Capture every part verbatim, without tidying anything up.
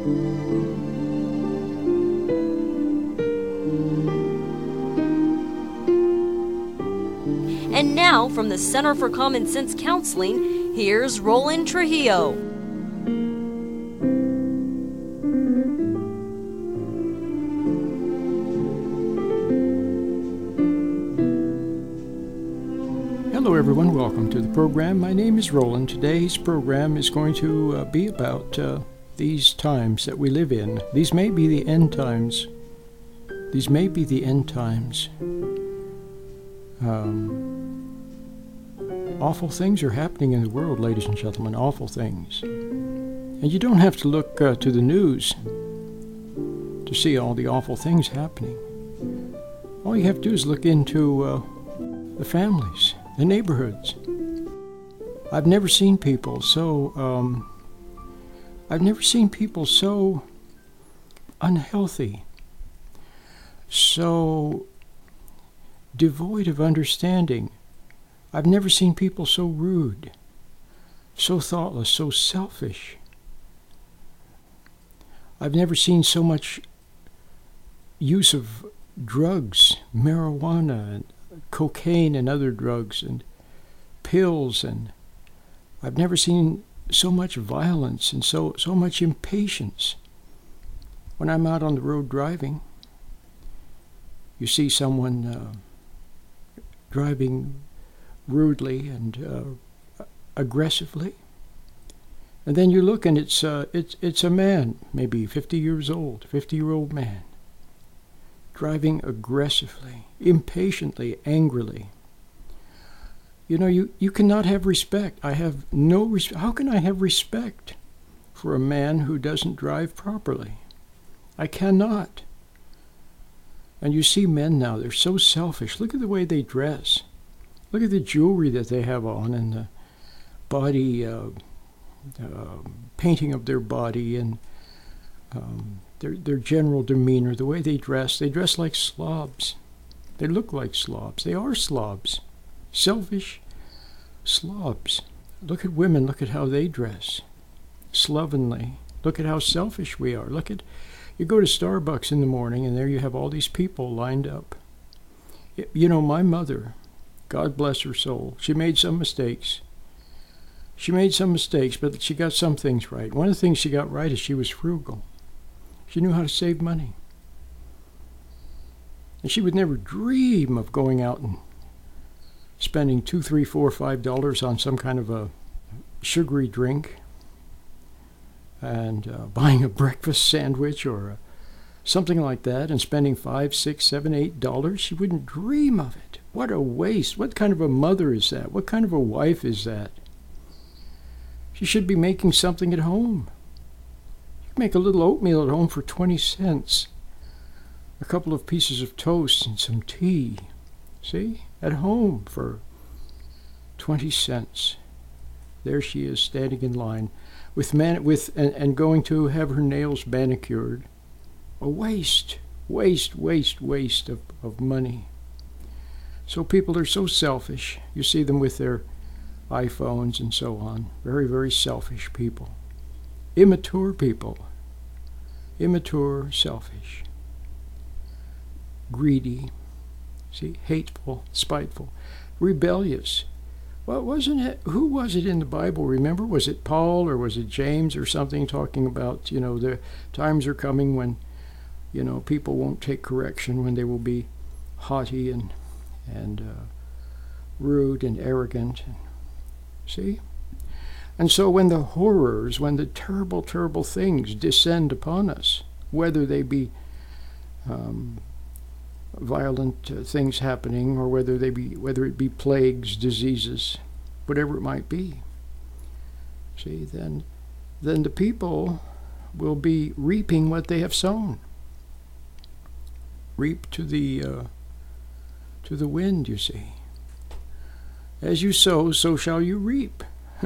And now, from the Center for Common Sense Counseling, here's Roland Trujillo. Hello everyone, welcome to the program. My name is Roland. Today's program is going to uh, be about uh, these times that we live in. These may be the end times. These may be the end times. Um... Awful things are happening in the world, ladies and gentlemen, awful things. And you don't have to look uh, to the news to see all the awful things happening. All you have to do is look into uh, the families, the neighborhoods. I've never seen people so, um, I've never seen people so unhealthy, so devoid of understanding. I've never seen people so rude, so thoughtless, so selfish. I've never seen so much use of drugs, marijuana, and cocaine and other drugs, and pills, and I've never seen so much violence and so, so much impatience. When I'm out on the road driving, you see someone uh, driving rudely and uh, aggressively, and then you look and it's uh, it's it's a man, maybe fifty years old, fifty-year-old man, driving aggressively, impatiently, angrily. You know, you, you cannot have respect. I have no respect. How can I have respect for a man who doesn't drive properly? I cannot. And you see men now, they're so selfish. Look at the way they dress. Look at the jewelry that they have on and the body uh, uh, painting of their body and um, their their general demeanor, the way they dress. They dress like slobs. They look like slobs. They are slobs. Selfish slobs. Look at women. Look at how they dress. Slovenly. Look at how selfish we are. Look at, you go to Starbucks in the morning and there you have all these people lined up. You know, my mother, God bless her soul, she made some mistakes. She made some mistakes, but she got some things right. One of the things she got right is she was frugal. She knew how to save money. And she would never dream of going out and spending two, three, four, five dollars on some kind of a sugary drink and uh, buying a breakfast sandwich or a, something like that and spending five, six, seven, eight dollars. She wouldn't dream of it. What a waste. What kind of a mother is that? What kind of a wife is that? She should be making something at home. You can make a little oatmeal at home for twenty cents. A couple of pieces of toast and some tea. See? At home for twenty cents. There she is standing in line with man with and, and going to have her nails manicured. A waste, waste, waste, waste of, of money. So people are so selfish. You see them with their iPhones and so on. Very, very selfish people. Immature people. Immature, selfish. Greedy. See, hateful, spiteful, rebellious. Well, wasn't it, who was it in the Bible? Remember, was it Paul or was it James or something talking about, you know, the times are coming when, you know, people won't take correction, when they will be haughty and and uh, rude and arrogant. See? And so when the horrors, when the terrible, terrible things descend upon us, whether they be um, violent uh, things happening, or whether they be whether it be plagues, diseases, whatever it might be, see, then then the people will be reaping what they have sown. Reap to the uh, to the wind, you see. As you sow, so shall you reap.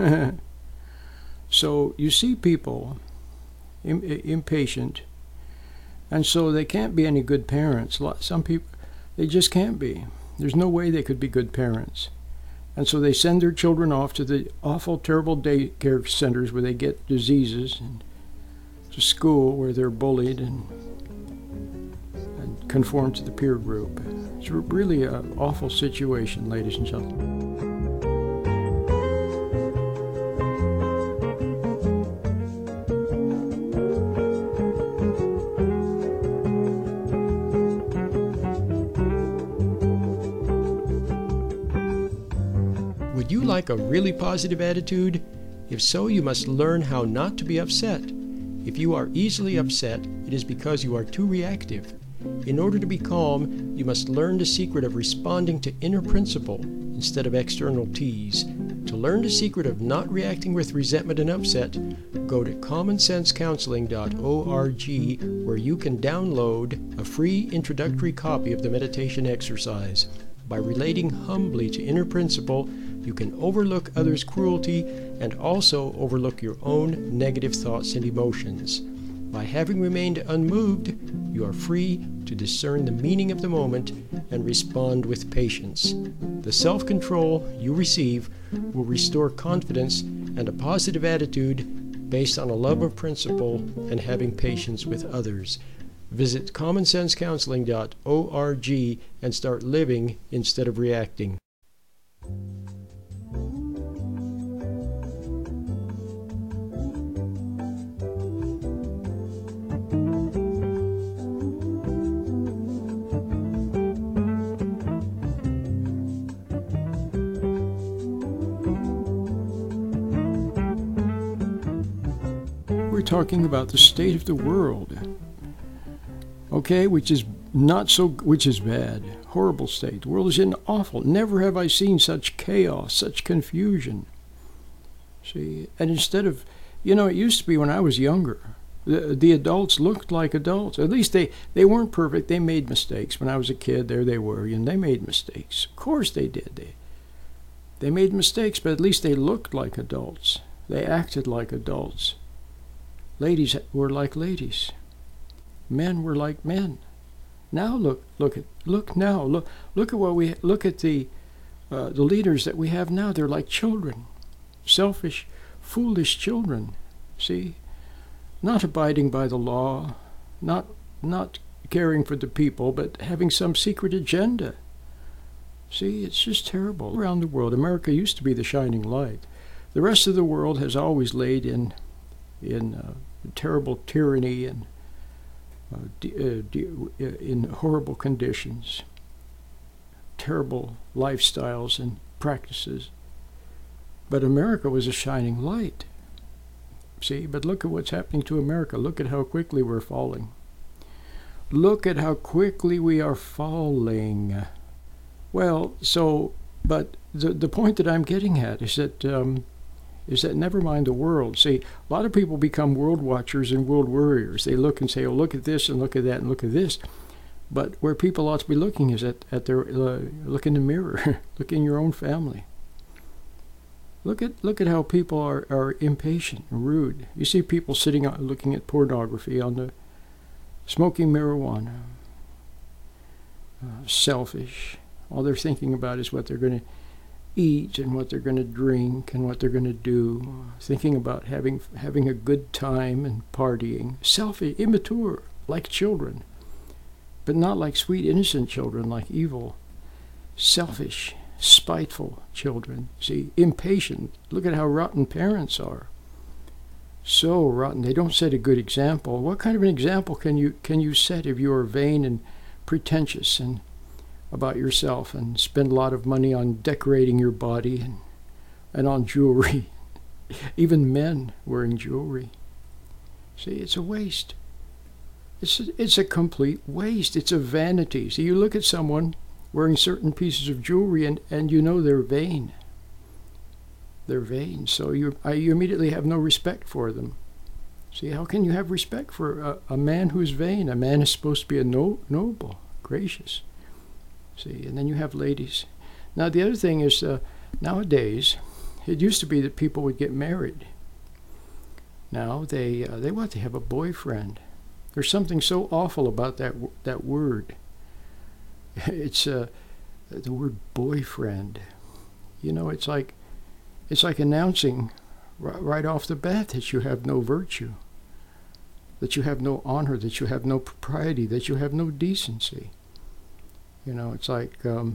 So you see people im- impatient, and so they can't be any good parents. Some people, they just can't be. There's no way they could be good parents. And so they send their children off to the awful, terrible daycare centers where they get diseases and to school where they're bullied and, and conform to the peer group. It's really an awful situation, ladies and gentlemen. Would you like a really positive attitude? If so, you must learn how not to be upset. If you are easily upset, it is because you are too reactive. In order to be calm, you must learn the secret of responding to inner principle instead of external tease. To learn the secret of not reacting with resentment and upset, go to common sense counseling dot org, where you can download a free introductory copy of the meditation exercise. By relating humbly to inner principle, you can overlook others' cruelty and also overlook your own negative thoughts and emotions. By having remained unmoved, you are free to discern the meaning of the moment and respond with patience. The self-control you receive will restore confidence and a positive attitude based on a love of principle and having patience with others. Visit common sense counseling dot org and start living instead of reacting. We're talking about the state of the world. Okay, which is not so, which is bad, horrible state. The world is in awful. Never have I seen such chaos, such confusion. See, and instead of, you know, it used to be when I was younger, the, the adults looked like adults. At least they, they weren't perfect. They made mistakes. When I was a kid, there they were, and they made mistakes. Of course they did. They, they made mistakes, but at least they looked like adults. They acted like adults. Ladies were like ladies. Men were like men. Now look, look at, look now, look, look at what we look at the, uh, the leaders that we have now. They're like children, selfish, foolish children. See, not abiding by the law, not not caring for the people, but having some secret agenda. See, it's just terrible around the world. America used to be the shining light. The rest of the world has always laid in in uh, terrible tyranny and uh, d- uh, d- in horrible conditions, terrible lifestyles and practices. But America was a shining light. See, but look at what's happening to America. Look at how quickly we're falling. Look at how quickly we are falling. Well, so, but the the point that I'm getting at is that um, is that never mind the world. See, a lot of people become world watchers and world worriers. They look and say, oh, look at this and look at that and look at this. But where people ought to be looking is at, at their, uh, look in the mirror. Look in your own family. Look at look at how people are, are impatient and rude. You see people sitting out looking at pornography on the, smoking marijuana, uh, selfish. All they're thinking about is what they're going to eat and what they're going to drink and what they're going to do, thinking about having having a good time and partying. Selfish, immature, like children, but not like sweet, innocent children, like evil, selfish, spiteful children. See, impatient. Look at how rotten parents are. So rotten. They don't set a good example. What kind of an example can you can you set if you are vain and pretentious and about yourself and spend a lot of money on decorating your body and, and on jewelry? Even men wearing jewelry. See, it's a waste. It's a, it's a complete waste. It's a vanity. See, you look at someone wearing certain pieces of jewelry and, and you know they're vain. They're vain. So you I, you immediately have no respect for them. See, how can you have respect for a, a man who's vain? A man is supposed to be a no, noble, gracious. See, and then you have ladies. Now the other thing is, uh, nowadays, it used to be that people would get married. Now they uh, they want to have a boyfriend. There's something so awful about that that word. It's uh, the word boyfriend. You know, it's like it's like announcing r- right off the bat that you have no virtue. that you have no honor, that you have no propriety, that you have no decency. You know, it's like, um,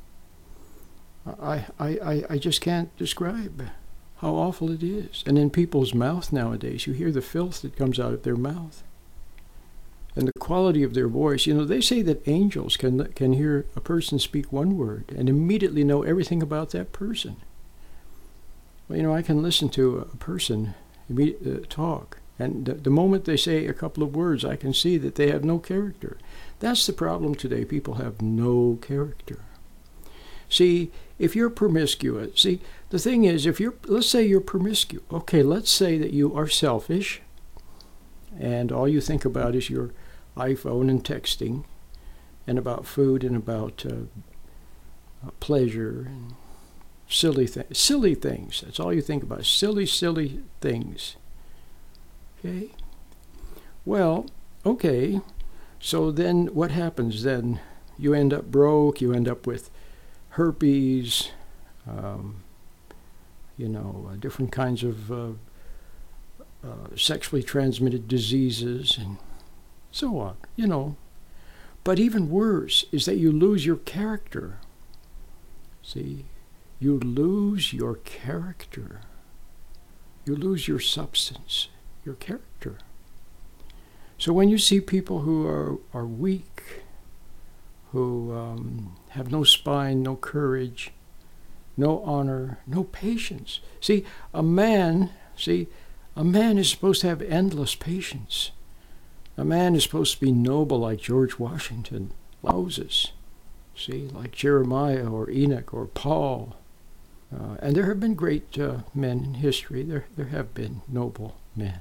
I, I, I, I just can't describe how awful it is. And in people's mouth nowadays, you hear the filth that comes out of their mouth. And the quality of their voice. You know, they say that angels can can hear a person speak one word and immediately know everything about that person. Well, you know, I can listen to a person uh, talk, and the, the moment they say a couple of words, I can see that they have no character. That's the problem today. People have no character. See, if you're promiscuous, see, the thing is, if you're, let's say you're promiscuous. Okay, let's say that you are selfish, and all you think about is your iPhone and texting, and about food and about uh, uh, pleasure and silly things. Silly things. That's all you think about. Silly, silly things. Okay? Well, okay. So then what happens then? You end up broke. You end up with herpes, um, you know, uh, different kinds of uh, uh, sexually transmitted diseases and so on, you know. But even worse is that you lose your character. See, you lose your character. You lose your substance, your character. So when you see people who are, are weak, who um, have no spine, no courage, no honor, no patience. See, a man, see, a man is supposed to have endless patience. A man is supposed to be noble like George Washington, Moses, see, like Jeremiah or Enoch or Paul. Uh, and there have been great uh, men in history. There, there have been noble men.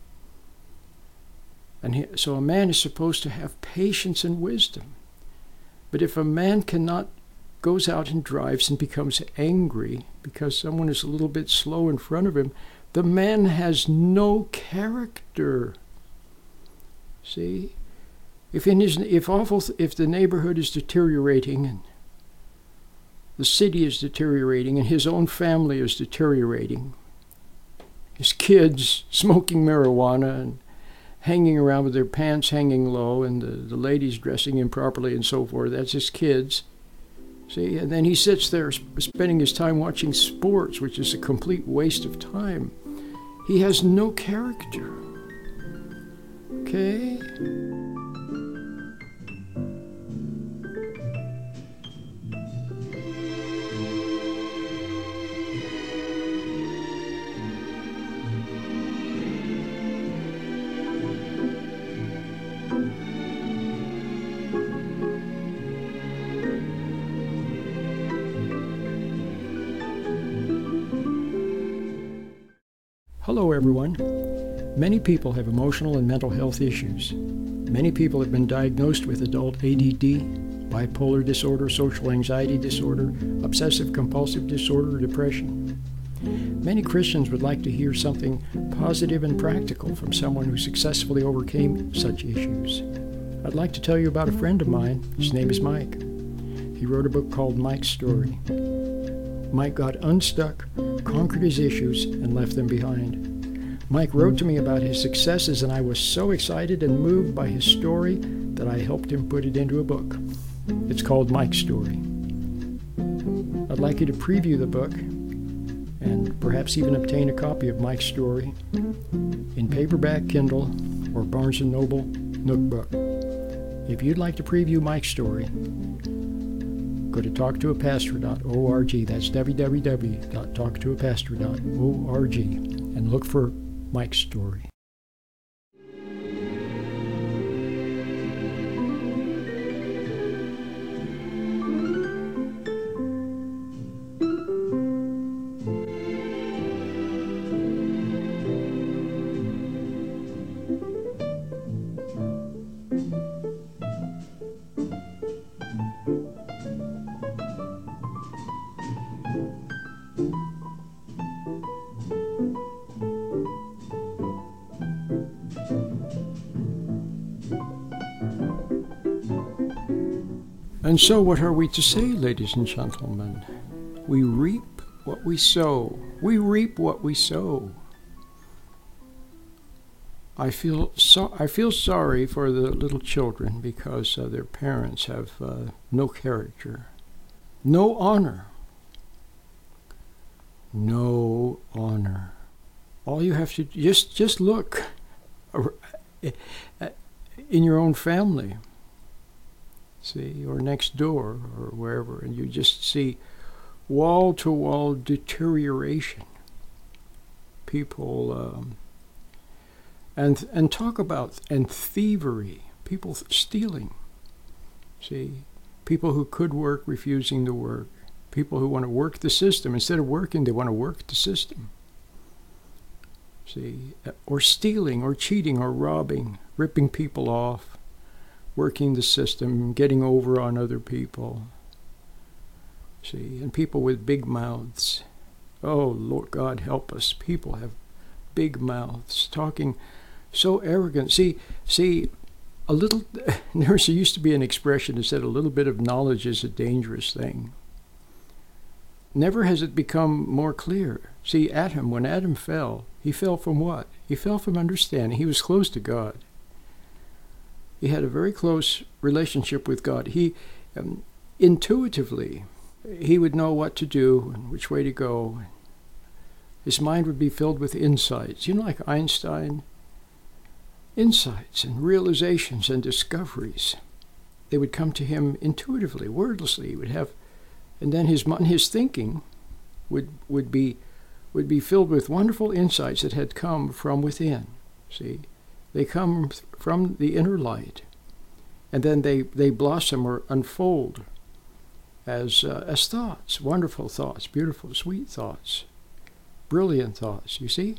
And he, so a man is supposed to have patience and wisdom. But if a man cannot, goes out and drives and becomes angry because someone is a little bit slow in front of him, the man has no character. See? If in his, if awful, if the neighborhood is deteriorating and the city is deteriorating and his own family is deteriorating, his kids smoking marijuana and hanging around with their pants hanging low and the, the ladies dressing improperly and so forth. That's his kids. See, and then he sits there sp- spending his time watching sports, which is a complete waste of time. He has no character. Okay? Hello, everyone. Many people have emotional and mental health issues. Many people have been diagnosed with adult A D D, bipolar disorder, social anxiety disorder, obsessive-compulsive disorder, or depression. Many Christians would like to hear something positive and practical from someone who successfully overcame such issues. I'd like to tell you about a friend of mine. His name is Mike. He wrote a book called Mike's Story. Mike got unstuck, conquered his issues, and left them behind. Mike wrote to me about his successes, and I was so excited and moved by his story that I helped him put it into a book. It's called Mike's Story. I'd like you to preview the book and perhaps even obtain a copy of Mike's Story in paperback, Kindle, or Barnes and Noble Nook Book. If you'd like to preview Mike's Story, go to talk to a pastor dot org. That's w w w dot talk to a pastor dot org and look for Mike's Story. And so what are we to say, ladies and gentlemen? We reap what we sow. We reap what we sow. I feel so. I feel sorry for the little children because uh, their parents have uh, no character, no honor, no honor. All you have to just just look in your own family, see, or next door or wherever, and you just see wall-to-wall deterioration. People. Um, And and talk about and thievery, people stealing. See, people who could work refusing to work, people who want to work the system instead of working, they want to work the system. See, or stealing, or cheating, or robbing, ripping people off, working the system, getting over on other people. See, and people with big mouths. Oh, Lord God, help us. People have big mouths, talking so arrogant. See, see, a little, there used to be an expression that said a little bit of knowledge is a dangerous thing. Never has it become more clear. See, Adam, when Adam fell, he fell from what? He fell from understanding. He was close to God. He had a very close relationship with God. He, um, intuitively, he would know what to do and which way to go. His mind would be filled with insights. You know, like Einstein? Insights and realizations and discoveries. They would come to him intuitively, wordlessly. He would have, and then his his thinking would would be would be filled with wonderful insights that had come from within. See, they come from the inner light, and then they, they blossom or unfold as uh, as thoughts, wonderful thoughts, beautiful, sweet thoughts. Brilliant thoughts, you see?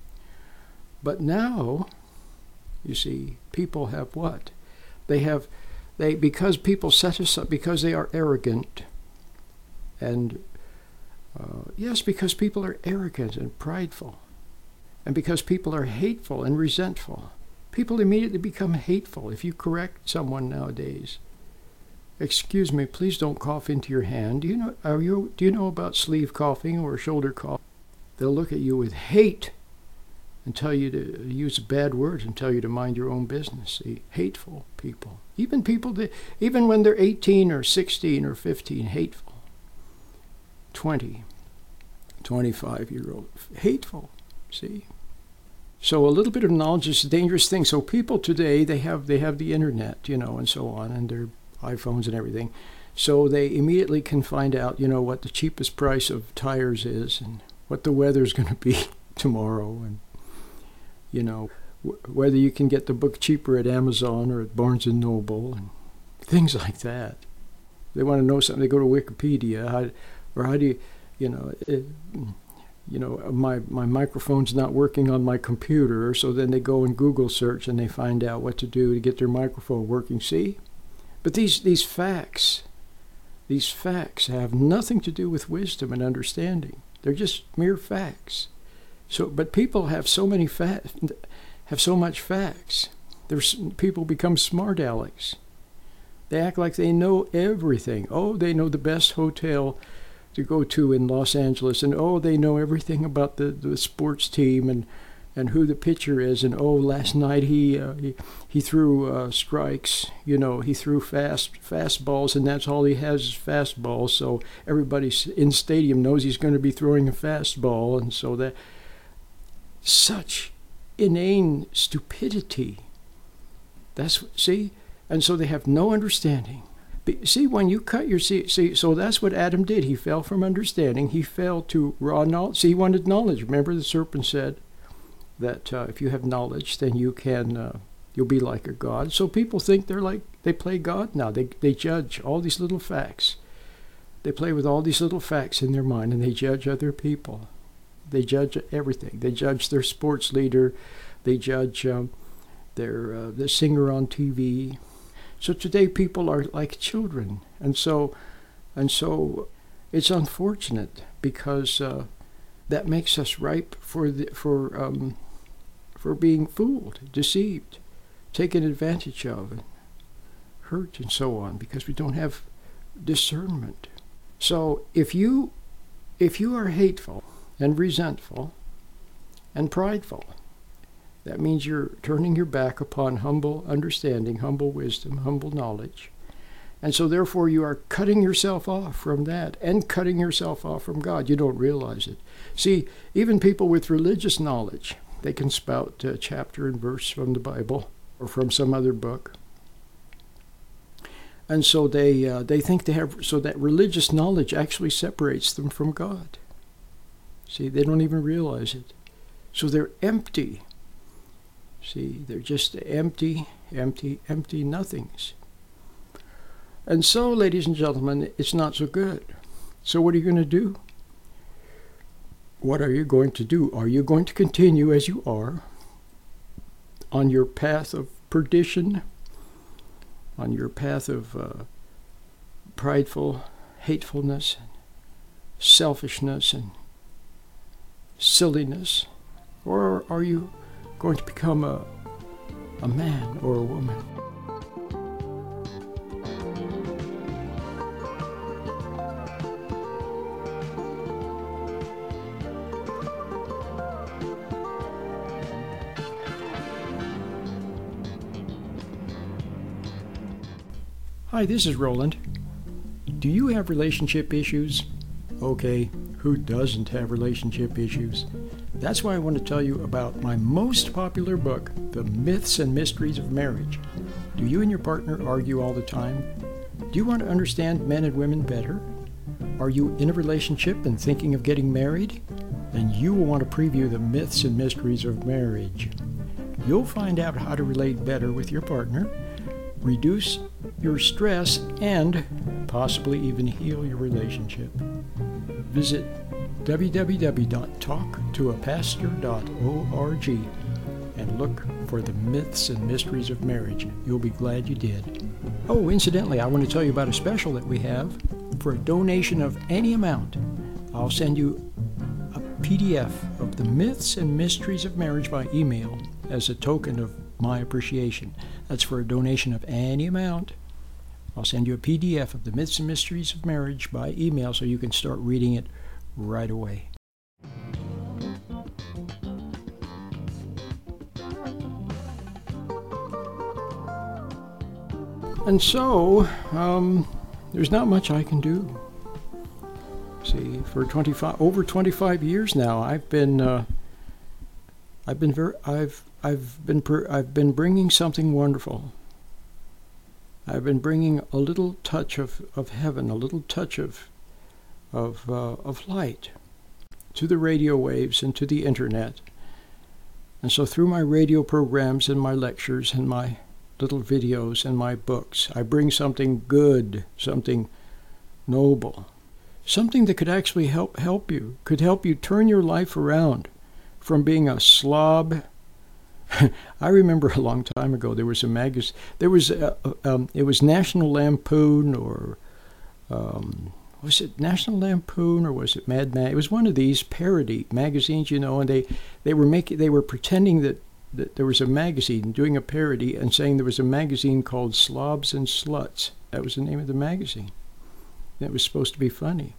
But now, you see, people have what? They have, they because people set aside, because they are arrogant, and uh, yes, because people are arrogant and prideful, and because people are hateful and resentful. People immediately become hateful if you correct someone nowadays. Excuse me, please don't cough into your hand. Do you know, are you, do you know about sleeve coughing or shoulder cough? They'll look at you with hate and tell you to use bad words and tell you to mind your own business. See, hateful people. Even people that, even when they're eighteen or sixteen or fifteen, hateful. twenty, twenty-five-year-old, hateful. See? So a little bit of knowledge is a dangerous thing. So people today, they have they have the internet, you know, and so on, and their iPhones and everything. So they immediately can find out, you know, what the cheapest price of tires is and what the weather's going to be tomorrow, and, you know, w- whether you can get the book cheaper at Amazon or at Barnes and Noble and things like that. They want to know something. They go to Wikipedia, how, or how do you, you know, it, you know, my, my microphone's not working on my computer, so then they go and Google search and they find out what to do to get their microphone working. See? But these, these facts, these facts have nothing to do with wisdom and understanding. They're just mere facts. So, but people have so many fa- have so much facts. There's people become smart alecks. They act like they know everything. Oh, they know the best hotel to go to in Los Angeles, and oh, they know everything about the, the sports team and and who the pitcher is, and oh, last night he uh, he, he threw uh, strikes, you know, he threw fast fastballs, and that's all he has is fastballs, so everybody in the stadium knows he's going to be throwing a fastball, and so that, such inane stupidity. That's, see, and so they have no understanding. See, when you cut your, see, see, so that's what Adam did. He fell from understanding. He fell to raw knowledge. See, he wanted knowledge. Remember the serpent said that uh, if you have knowledge, then you can, uh, you'll be like a god. So people think they're like, they play God now. They they judge all these little facts. They play with all these little facts in their mind, and they judge other people. They judge everything. They judge their sports leader. They judge um, their uh, the singer on T V. So today people are like children, and so, and so, it's unfortunate because uh, that makes us ripe for the, for um, for being fooled, deceived, taken advantage of, and hurt, and so on, because we don't have discernment. So if you if you are hateful and resentful and prideful, That means you're turning your back upon humble understanding, humble wisdom, humble knowledge. And so therefore you are cutting yourself off from that and cutting yourself off from God. You don't realize it. See, even people with religious knowledge, they can spout a chapter and verse from the Bible or from some other book. And so they uh, they think they have, so that religious knowledge actually separates them from God. See, they don't even realize it. So they're empty. See, they're just empty, empty, empty nothings. And so, ladies and gentlemen, it's not so good. So what are you going to do? What are you going to do? Are you going to continue as you are on your path of perdition, on your path of uh, prideful hatefulness, and selfishness, and silliness? Or are you going to become a, a man or a woman? Hi, this is Roland. Do you have relationship issues? Okay, who doesn't have relationship issues? That's why I want to tell you about my most popular book, The Myths and Mysteries of Marriage. Do you and your partner argue all the time? Do you want to understand men and women better? Are you in a relationship and thinking of getting married? Then you will want to preview The Myths and Mysteries of Marriage. You'll find out how to relate better with your partner, reduce your stress, and possibly even heal your relationship. Visit w w w dot talk to a pastor dot org and look for The Myths and Mysteries of Marriage. You'll be glad you did. Oh, incidentally, I want to tell you about a special that we have. For a donation of any amount, I'll send you a P D F of The Myths and Mysteries of Marriage by email as a token of my appreciation. That's for a donation of any amount. I'll send you a P D F of The Myths and Mysteries of Marriage by email so you can start reading it right away. And so, um, there's not much I can do. See, for twenty-five over twenty-five years now, I've been, uh, I've been very, I've, I've been, per, I've been bringing something wonderful. I've been bringing a little touch of, of heaven, a little touch of, of, uh, of light to the radio waves and to the internet. And so through my radio programs and my lectures and my little videos and my books, I bring something good, something noble, something that could actually help help you, could help you turn your life around from being a slob. I remember a long time ago there was a magazine, there was a, um, it was National Lampoon or um, was it National Lampoon or was it Mad Mag? It was one of these parody magazines, you know, and they, they were making they were pretending that, that there was a magazine doing a parody and saying there was a magazine called Slobs and Sluts. That was the name of the magazine. And it was supposed to be funny.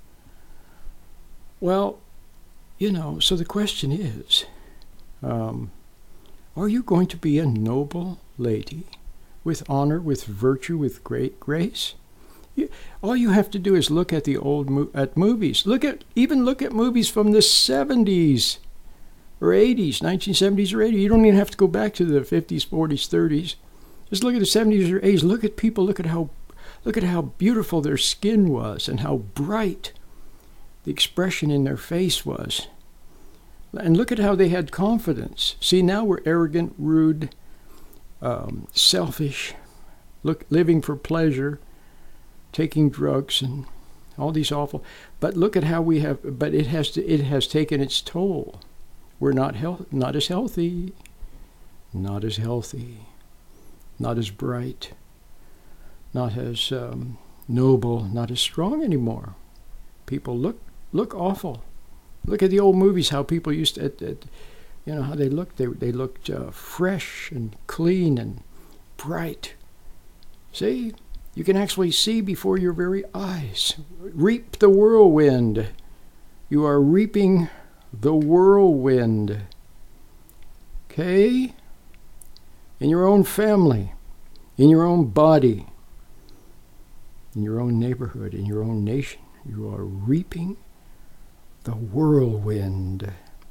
Well, you know, so the question is, um, are you going to be a noble lady with honor, with virtue, with great grace? You, all you have to do is look at the old mo- at movies. Look at even look at movies from the seventies or eighties, nineteen seventies or eighties. You don't even have to go back to the fifties, forties, thirties. Just look at the seventies or eighties. Look at people. Look at how look at how beautiful their skin was and how bright the expression in their face was. And look at how they had confidence. See, now we're arrogant, rude, um, selfish, look, living for pleasure, taking drugs, and all these awful. But look at how we have. But it has to. It has taken its toll. We're not health, not as healthy, not as healthy, not as bright, not as um, noble, not as strong anymore. People look look awful. Look at the old movies, how people used to, at, at, you know, how they looked. They, they looked uh, fresh and clean and bright. See, you can actually see before your very eyes. Reap the whirlwind. You are reaping the whirlwind. Okay? In your own family, in your own body, in your own neighborhood, in your own nation, you are reaping the whirlwind.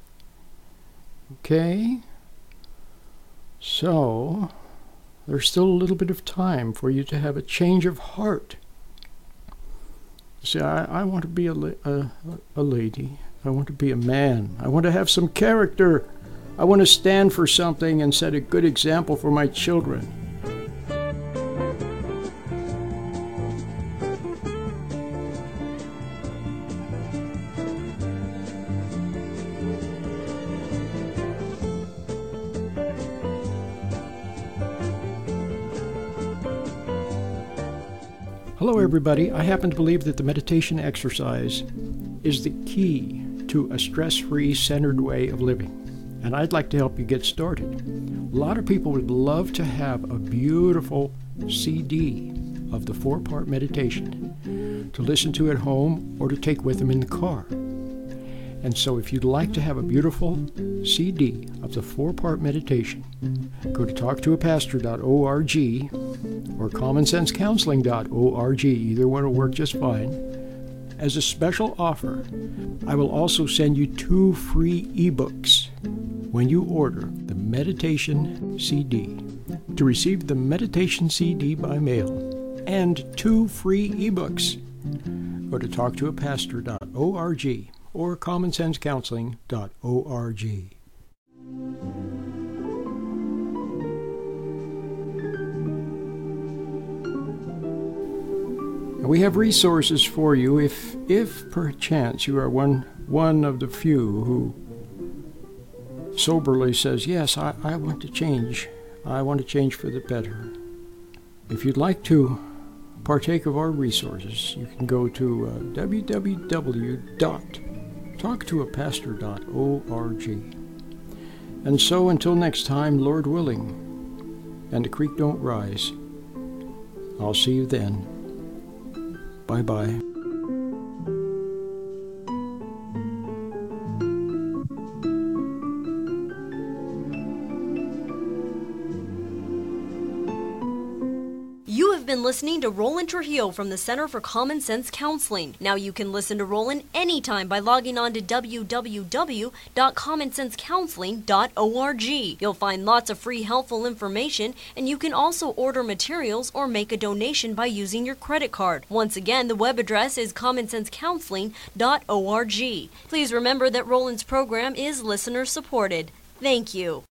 Okay? So, there's still a little bit of time for you to have a change of heart. See, I, I want to be a, a, a lady. I want to be a man. I want to have some character. I want to stand for something and set a good example for my children. Hello, everybody. I happen to believe that the meditation exercise is the key to a stress-free, centered way of living, and I'd like to help you get started. A lot of people would love to have a beautiful C D of the four-part meditation to listen to at home or to take with them in the car. And so if you'd like to have a beautiful C D of the four-part meditation, go to talk to a pastor dot org or common sense counseling dot org. Either one will work just fine. As a special offer, I will also send you two free ebooks when you order the meditation C D. To receive the meditation C D by mail and two free ebooks, go to talk to a pastor dot org or common sense counseling dot org. We have resources for you if, if perchance you are one, one of the few who soberly says, yes, I, I want to change. I want to change for the better. If you'd like to partake of our resources, you can go to uh, w w w dot talk to a pastor dot org. And so until next time, Lord willing, and the creek don't rise, I'll see you then. Bye-bye. You have been listening to Roland Trujillo from the Center for Common Sense Counseling. Now you can listen to Roland anytime by logging on to w w w dot common sense counseling dot org. You'll find lots of free helpful information, and you can also order materials or make a donation by using your credit card. Once again, the web address is common sense counseling dot org. Please remember that Roland's program is listener supported. Thank you.